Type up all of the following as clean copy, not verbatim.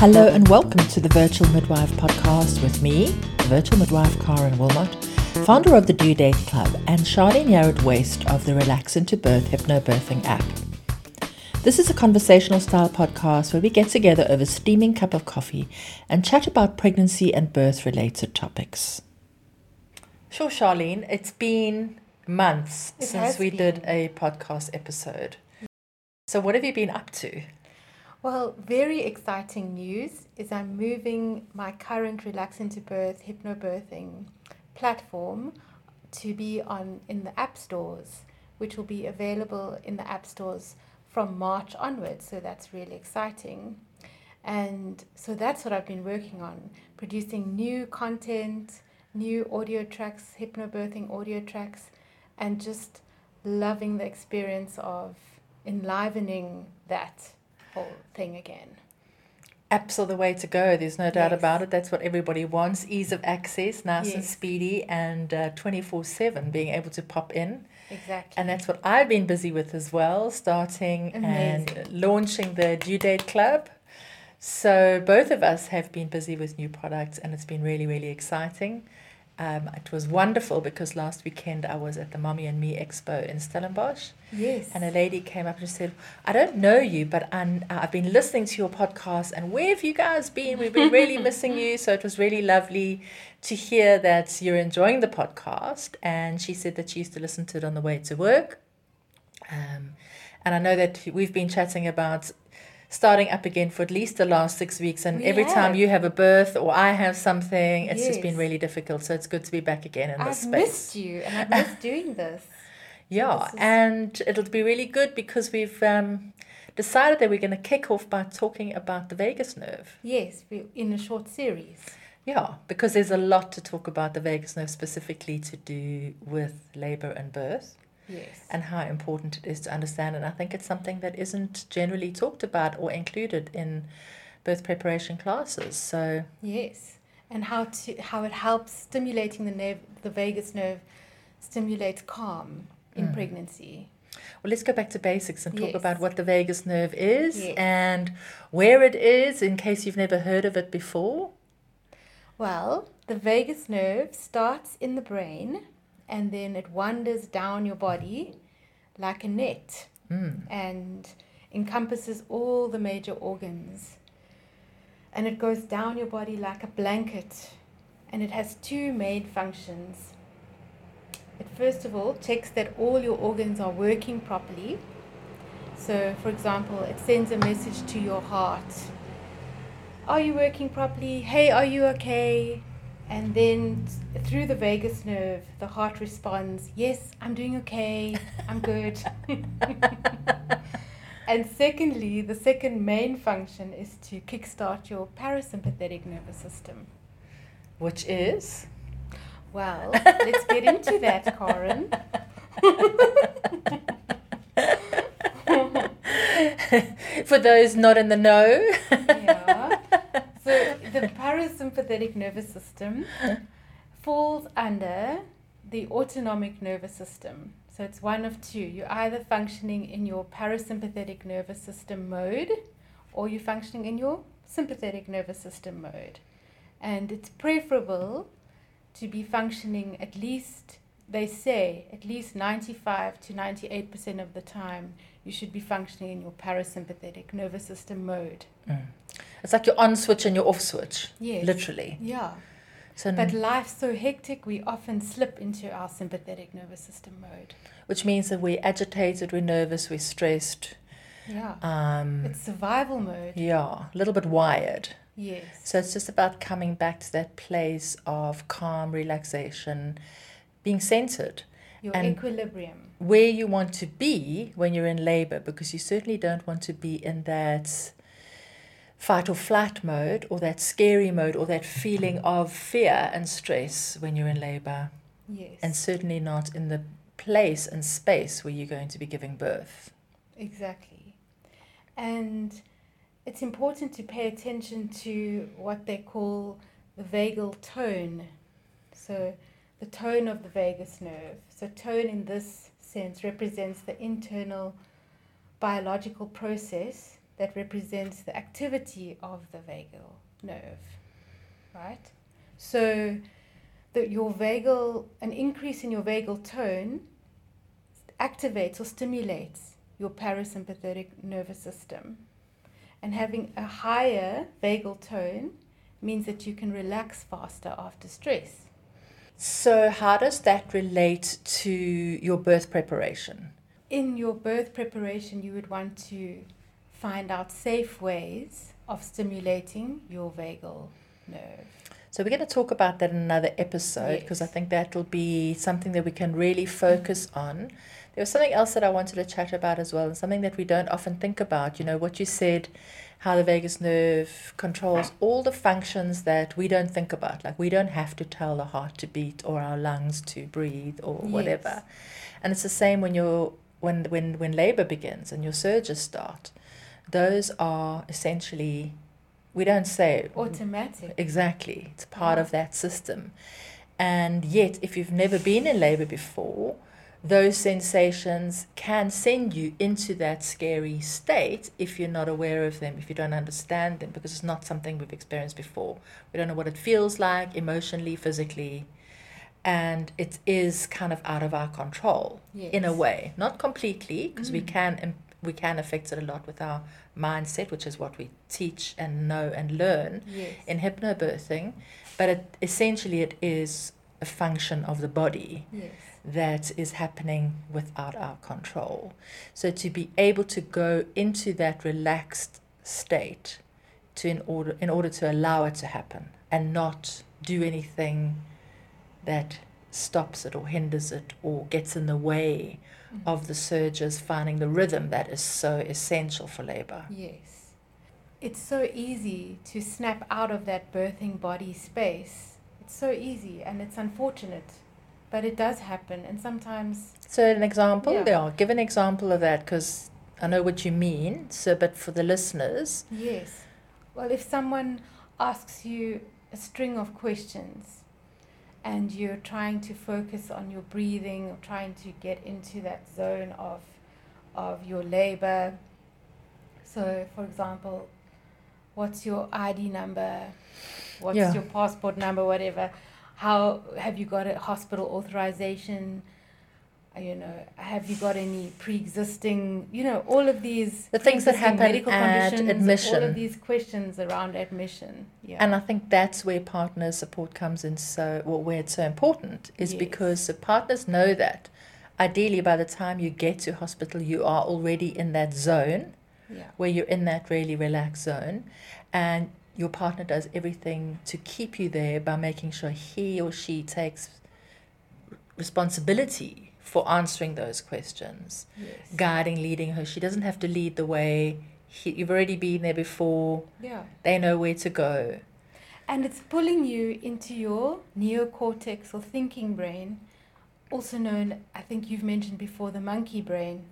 Hello and welcome to the Virtual Midwife Podcast with me, the Virtual Midwife Karen Wilmot, founder of the Due Date Club, and Charlene Yared-Waste of the Relax Into Birth Hypnobirthing app. This is a conversational style podcast where we get together over a steaming cup of coffee and chat about pregnancy and birth related topics. Sure, Charlene, it's been months since we did a podcast episode. So what have you been up to? Well, very exciting news is I'm moving my current Relax Into Birth hypnobirthing platform to be in the app stores, which will be available in the app stores from March onwards. So that's really exciting. And so that's what I've been working on, producing new content, new audio tracks, hypnobirthing audio tracks, and just loving the experience of enlivening that whole thing again. Apps are the way to go. There's no doubt about it. That's what everybody wants. Ease of access, nice and speedy, and 24/7 being able to pop in. Exactly. And that's what I've been busy with as well, starting and launching the Due Date Club. So both of us have been busy with new products, and it's been really, really exciting. It was wonderful because last weekend I was at the Mommy and Me Expo in Stellenbosch. Yes. And a lady came up and said, I don't know you, but I've been listening to your podcast, and where have you guys been? We've been really missing you. So it was really lovely to hear that you're enjoying the podcast. And she said that she used to listen to it on the way to work. And I know that we've been chatting about starting up again for at least the last 6 weeks, and every time you have a birth or I have something, it's just been really difficult. So it's good to be back again in this space. I've missed you, and I've missed doing this. Yeah, and it'll be really good because we've decided that we're going to kick off by talking about the vagus nerve. Yes, in a short series. Yeah, because there's a lot to talk about the vagus nerve, specifically to do with labor and birth. Yes. And how important it is to understand. And I think it's something that isn't generally talked about or included in birth preparation classes. So yes, and how it helps stimulating the vagus nerve stimulates calm in pregnancy. Well, let's go back to basics and talk about what the vagus nerve is and where it is, in case you've never heard of it before. Well, the vagus nerve starts in the brain, and then it wanders down your body like a net and encompasses all the major organs. And it goes down your body like a blanket, and it has two main functions. It first of all checks that all your organs are working properly. So, for example, it sends a message to your heart. Are you working properly? Hey, are you okay? And then through the vagus nerve, the heart responds, yes, I'm doing okay, I'm good. And secondly, the second main function is to kickstart your parasympathetic nervous system. Which is? Well, let's get into that, Karen. For those not in the know. So the parasympathetic nervous system falls under the autonomic nervous system. So it's one of two. You're either functioning in your parasympathetic nervous system mode, or you're functioning in your sympathetic nervous system mode. And it's preferable to be functioning at least 95 to 98% of the time. You should be functioning in your parasympathetic nervous system mode. It's like your on switch and your off switch. Yes. Literally. Yeah. So, but life's so hectic, we often slip into our sympathetic nervous system mode. Which means that we're agitated, we're nervous, we're stressed. Yeah. It's survival mode. Yeah. A little bit wired. Yes. So it's just about coming back to that place of calm, relaxation, being centered. Your equilibrium. Where you want to be when you're in labor, because you certainly don't want to be in that fight or flight mode, or that scary mode, or that feeling of fear and stress when you're in labor. Yes. And certainly not in the place and space where you're going to be giving birth. Exactly. And it's important to pay attention to what they call the vagal tone. So the tone of the vagus nerve. So tone in this sense represents the internal biological process that represents the activity of the vagal nerve, right? So an increase in your vagal tone activates or stimulates your parasympathetic nervous system. And having a higher vagal tone means that you can relax faster after stress. So how does that relate to your birth preparation? In your birth preparation, you would want to find out safe ways of stimulating your vagal nerve. So we're going to talk about that in another episode, because I think that will be something that we can really focus on. There was something else that I wanted to chat about as well, and something that we don't often think about. You know, what you said, how the vagus nerve controls all the functions that we don't think about. Like, we don't have to tell the heart to beat or our lungs to breathe or whatever. And it's the same when labor begins and your surges start. Those are essentially, we don't say automatic. Exactly. It's part of that system. And yet, if you've never been in labor before, those sensations can send you into that scary state if you're not aware of them, if you don't understand them, because it's not something we've experienced before. We don't know what it feels like emotionally, physically, and it is kind of out of our control in a way. Not completely, because we can affect it a lot with our mindset, which is what we teach and know and learn in hypnobirthing, but essentially it is a function of the body that is happening without our control. So to be able to go into that relaxed state in order to allow it to happen and not do anything that stops it or hinders it or gets in the way of the surges finding the rhythm that is so essential for labor. Yes. It's so easy to snap out of that birthing body space. It's so easy, and it's unfortunate, but it does happen. And sometimes... So an example? Give an example of that, because I know what you mean. So, but for the listeners... Yes. Well, if someone asks you a string of questions and you're trying to focus on your breathing or trying to get into that zone of your labor. So, for example, what's your ID number? What's your passport number? Whatever. How have you got a hospital authorization? You know, have you got any pre-existing, all of these... The things that happen medical at conditions, admission. all of these questions around admission. Yeah. And I think that's where partner support comes in where it's so important, is because the partners know that ideally by the time you get to hospital, you are already in that zone where you're in that really relaxed zone, and your partner does everything to keep you there by making sure he or she takes responsibility for answering those questions, guiding, leading her. She doesn't have to lead the way. You've already been there before. Yeah. They know where to go. And it's pulling you into your neocortex or thinking brain, also known, I think you've mentioned before, the monkey brain,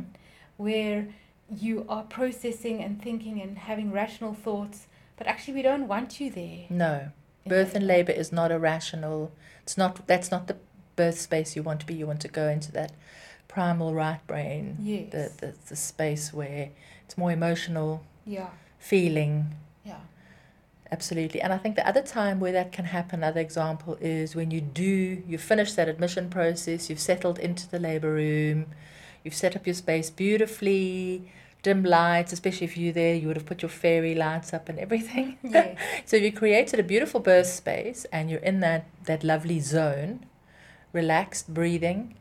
where you are processing and thinking and having rational thoughts, but actually we don't want you there. No. Birth and labor is not irrational. That's not the birth space you want to be. You want to go into that primal right brain, the space where it's more emotional, feeling. Absolutely. And I think the other time where that can happen, another example, is when you finish that admission process, you've settled into the labor room, you've set up your space beautifully, dim lights, especially if you're there, you would have put your fairy lights up and everything. So you created a beautiful birth space and you're in that lovely zone, relaxed breathing,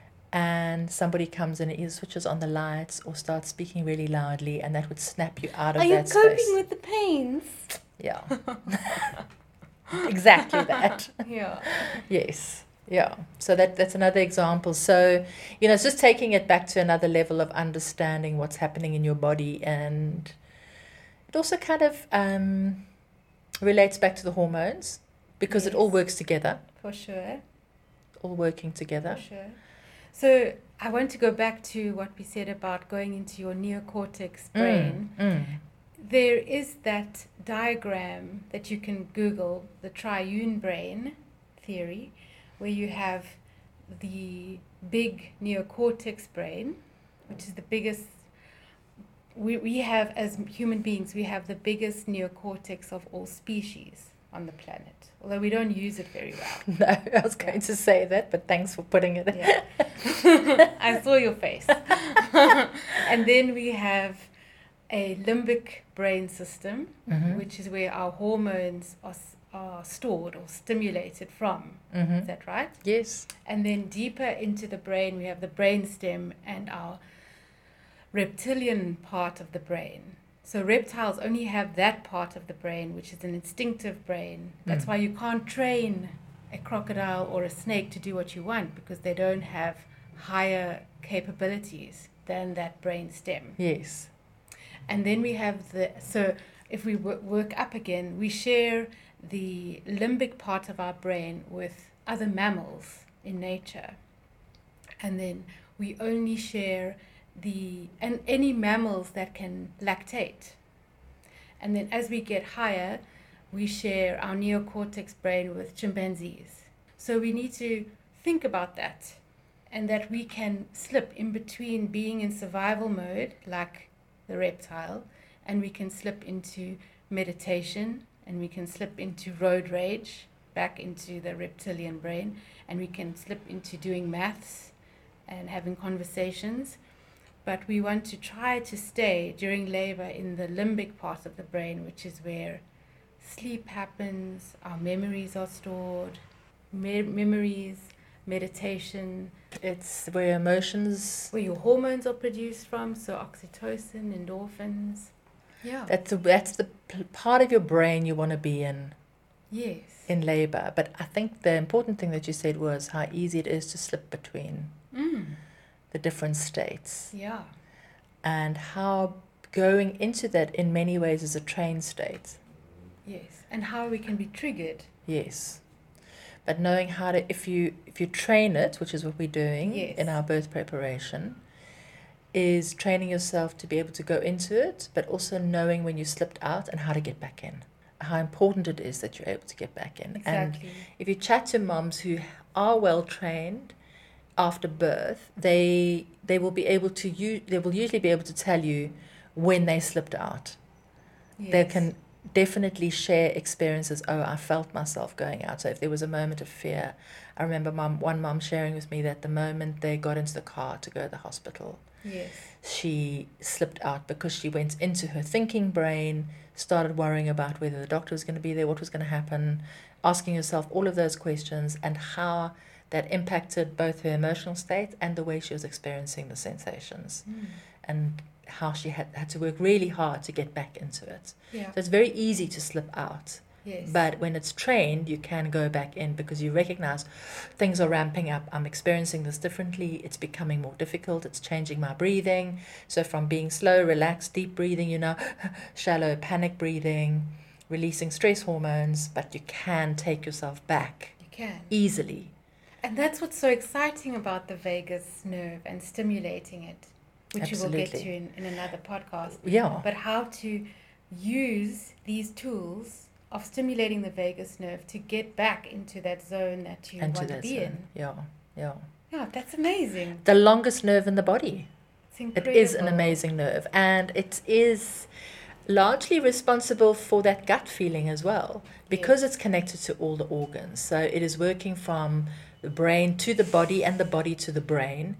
and somebody comes in and either switches on the lights or starts speaking really loudly, and that would snap you out of that space. Are you coping with the pains? Yeah. Exactly that. Yes. Yeah. So that's another example. So, it's just taking it back to another level of understanding what's happening in your body, and it also kind of relates back to the hormones, because it all works together. For sure. All working together. For sure. So I want to go back to what we said about going into your neocortex brain. There is that diagram that you can Google, the triune brain theory, where you have the big neocortex brain, which is the biggest we have, as human beings, we have the biggest neocortex of all species on the planet, although we don't use it very well. No, I was going to say that, but thanks for putting it in. Yeah. I saw your face. And then we have a limbic brain system, which is where our hormones are stored or stimulated from. Is that right? Yes. And then deeper into the brain, we have the brainstem and our reptilian part of the brain. So reptiles only have that part of the brain, which is an instinctive brain. That's why you can't train a crocodile or a snake to do what you want, because they don't have higher capabilities than that brain stem. Yes. And then we have so if we work up again, we share the limbic part of our brain with other mammals in nature. And then we only share any mammals that can lactate. And then as we get higher, we share our neocortex brain with chimpanzees. So we need to think about that, and that we can slip in between being in survival mode, like the reptile, and we can slip into meditation, and we can slip into road rage, back into the reptilian brain, and we can slip into doing maths and having conversations. But we want to try to stay during labor in the limbic part of the brain, which is where sleep happens, our memories are stored, memories, meditation. It's where emotions... Where your hormones are produced from, so oxytocin, endorphins. Yeah. That's the part of your brain you want to be in. Yes. In labor. But I think the important thing that you said was how easy it is to slip between the different states. Yeah. And how going into that in many ways is a trained state. Yes. And how we can be triggered. Yes. But knowing how to, if you train it, which is what we're doing in our birth preparation, is training yourself to be able to go into it, but also knowing when you slipped out and how to get back in. How important it is that you're able to get back in. Exactly. And if you chat to moms who are well trained after birth, they will be able to they will usually be able to tell you when they slipped out. Yes. They can definitely share experiences. Oh, I felt myself going out. So if there was a moment of fear, I remember one mom sharing with me that the moment they got into the car to go to the hospital, yes, she slipped out because she went into her thinking brain, started worrying about whether the doctor was going to be there, what was going to happen, asking herself all of those questions, and how that impacted both her emotional state and the way she was experiencing the sensations, and how she had to work really hard to get back into it. Yeah. So it's very easy to slip out. Yes. But when it's trained, you can go back in because you recognize things are ramping up. I'm experiencing this differently. It's becoming more difficult. It's changing my breathing. So from being slow, relaxed, deep breathing, shallow, panic breathing, releasing stress hormones, but you can take yourself back. You can. Easily. And that's what's so exciting about the vagus nerve and stimulating it, which Absolutely. we will get to in another podcast. Yeah. But how to use these tools of stimulating the vagus nerve to get back into that zone that you want to be in. Yeah. Yeah, that's amazing. The longest nerve in the body. It's incredible. It is an amazing nerve, and it is largely responsible for that gut feeling as well, because it's connected to all the organs. So it is working from the brain to the body and the body to the brain.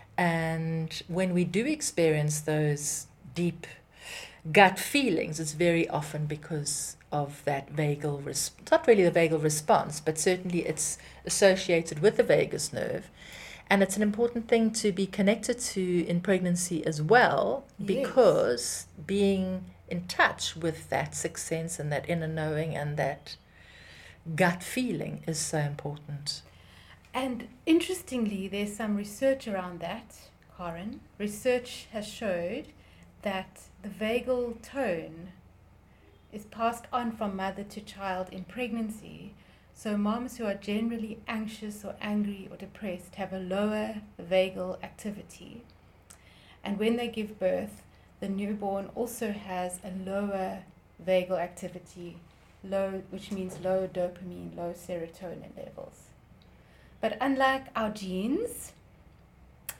And when we do experience those deep gut feelings, it's very often because of that vagal response. Not really the vagal response, but certainly it's associated with the vagus nerve. And it's an important thing to be connected to in pregnancy as well, because being in touch with that sixth sense and that inner knowing and that gut feeling is so important. And interestingly, there's some research around that, Karen. Research has showed that the vagal tone is passed on from mother to child in pregnancy. So moms who are generally anxious or angry or depressed have a lower vagal activity. And when they give birth, the newborn also has a lower vagal activity, which means low dopamine, low serotonin levels. But unlike our genes,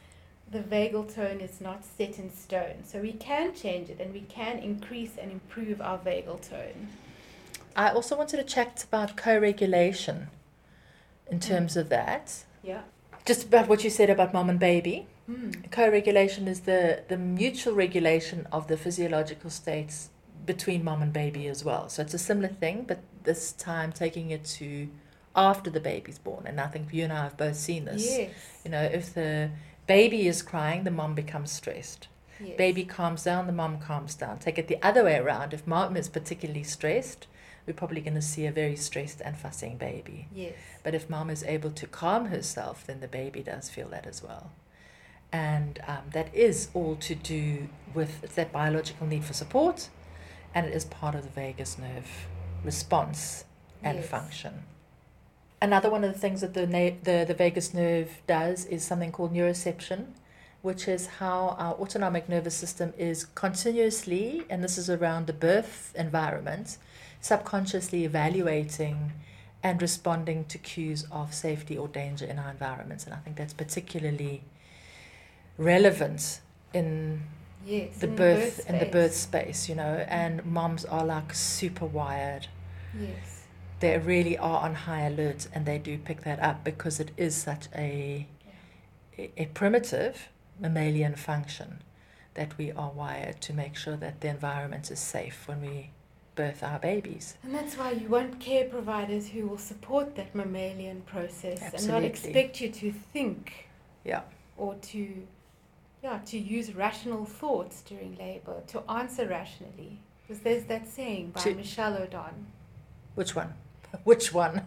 the vagal tone is not set in stone. So we can change it and we can increase and improve our vagal tone. I also wanted to chat about co-regulation in terms of that. Yeah. Just about what you said about mom and baby. Mm. Co-regulation is the mutual regulation of the physiological states between mom and baby as well. So it's a similar thing, but this time taking it to after the baby's born. And I think you and I have both seen this. Yes. You know, if the baby is crying, the mom becomes stressed. Yes. Baby calms down, the mom calms down. Take it the other way around. If mom is particularly stressed, we're probably going to see a very stressed and fussing baby. Yes. But if mom is able to calm herself, then the baby does feel that as well. And that is all to do with that biological need for support, and it is part of the vagus nerve response and Yes. function. Another one of the things that the vagus nerve does is something called neuroception, which is how our autonomic nervous system is continuously, and this is around the birth environment, subconsciously evaluating and responding to cues of safety or danger in our environments. And I think that's particularly relevant in Yes. the birth space, you know, and moms are like super wired. Yes. They really are on high alert, and they do pick that up because it is such a primitive mammalian function that we are wired to make sure that the environment is safe when we birth our babies. And that's why you want care providers who will support that mammalian process and not Absolutely. expect you to think Yeah. or to use rational thoughts during labor, to answer rationally. Because there's that saying by Michelle O'Don. Which one? Which one?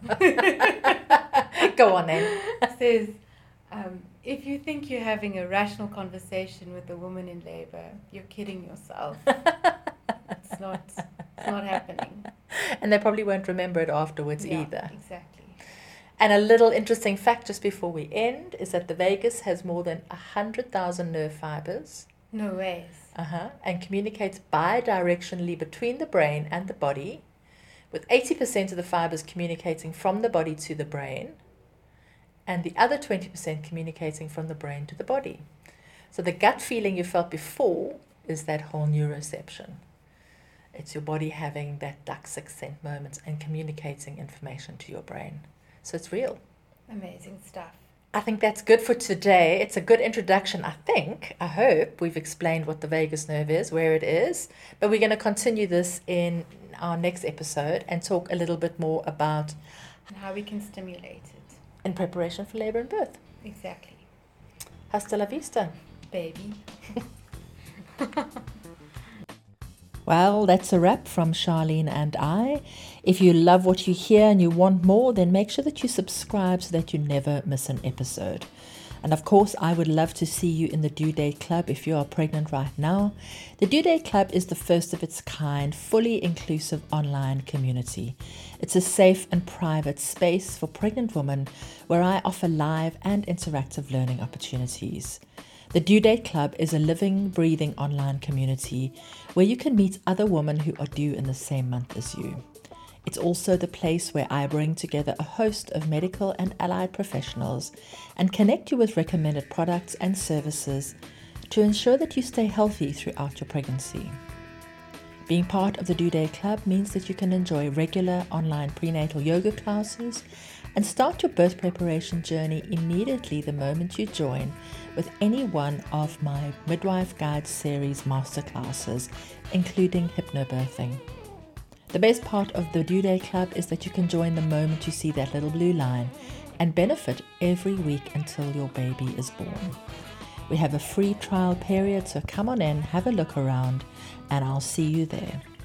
Go on then. It says, if you think you're having a rational conversation with a woman in labor, you're kidding yourself. It's not happening. And they probably won't remember it afterwards either. Exactly. And a little interesting fact just before we end is that the vagus has more than 100,000 nerve fibers. No ways. And communicates bidirectionally between the brain and the body, with 80% of the fibers communicating from the body to the brain, and the other 20% communicating from the brain to the body. So the gut feeling you felt before is that whole neuroception. It's your body having that duck sixth sense moment and communicating information to your brain. So it's real. Amazing stuff. I think that's good for today. It's a good introduction, I think. I hope we've explained what the vagus nerve is, where it is. But we're going to continue this in our next episode and talk a little bit more about And how we can stimulate it. in preparation for labor and birth. Exactly. Hasta la vista. Baby. Well, that's a wrap from Charlene and I. If you love what you hear and you want more, then make sure that you subscribe so that you never miss an episode. And of course, I would love to see you in the Due Date Club if you are pregnant right now. The Due Date Club is the first of its kind, fully inclusive online community. It's a safe and private space for pregnant women where I offer live and interactive learning opportunities. The Due Date Club is a living, breathing online community where you can meet other women who are due in the same month as you. It's also the place where I bring together a host of medical and allied professionals and connect you with recommended products and services to ensure that you stay healthy throughout your pregnancy. Being part of the Due Date Club means that you can enjoy regular online prenatal yoga classes and start your birth preparation journey immediately the moment you join with any one of my Midwife Guide series masterclasses, including hypnobirthing. The best part of the Due Date Club is that you can join the moment you see that little blue line and benefit every week until your baby is born. We have a free trial period, so come on in, have a look around, and I'll see you there.